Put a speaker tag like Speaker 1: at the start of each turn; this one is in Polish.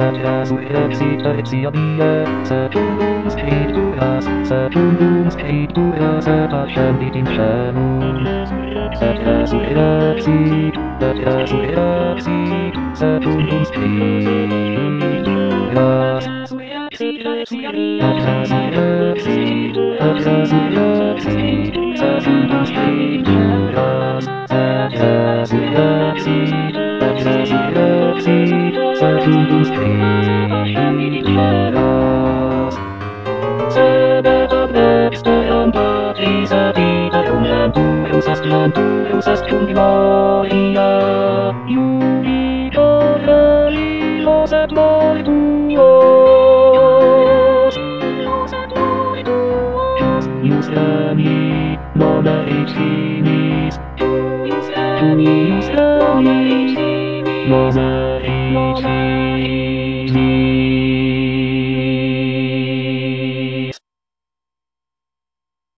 Speaker 1: Secundus Peturas, Secundus Peturas, Pascenditim Scemus. Secundus Peturas, Secundus Peturas. Secundus Peturas. Sebedoblex deambatis epiteum lentueus est cum gloria. Iuditor felios et mortuos. Ius geni nona et finis. Ius geni nona et finis.